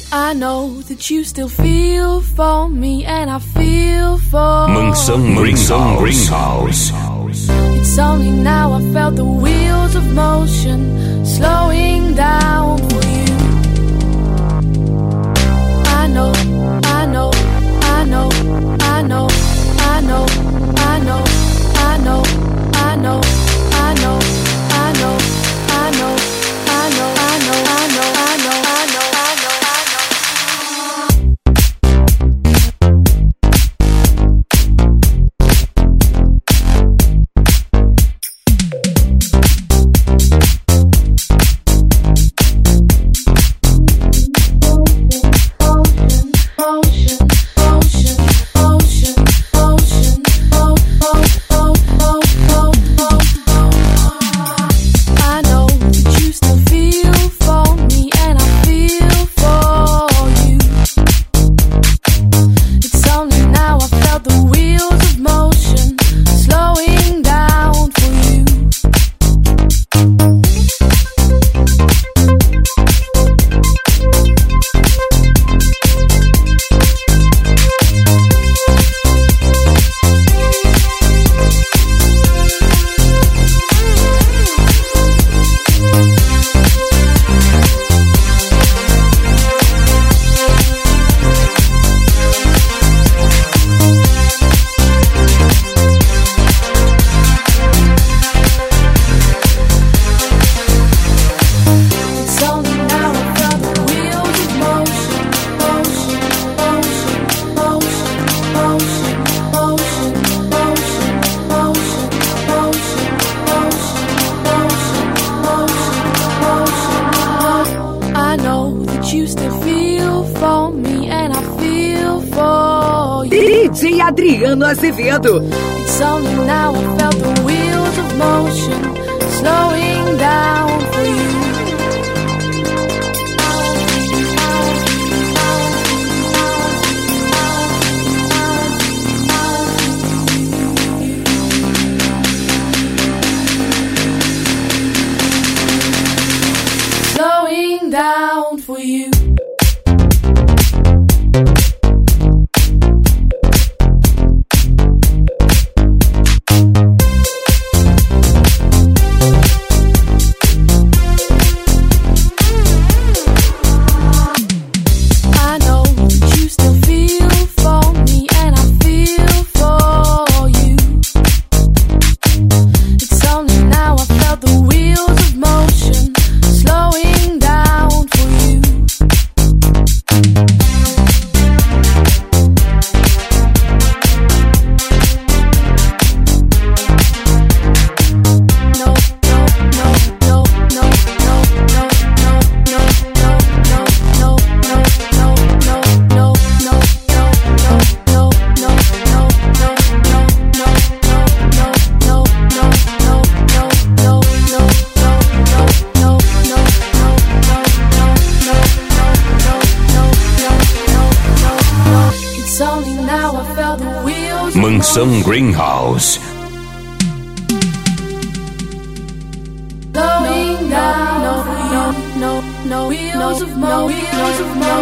I know that you still feel for me, and I feel for Mansão Greenhouse. It's only now I felt the wheels of motion slowing down for you. I know, I know, I know, I know, I know, I know, I know, I know, I know, I know, I know, I know, I know, I know, I know, I know. DJ Adriano Azevedo. It's only now I felt the wheels of motion slowing down for you. Slowing down for you. Mansão Greenhouse. Slowing down, no wheels of motion.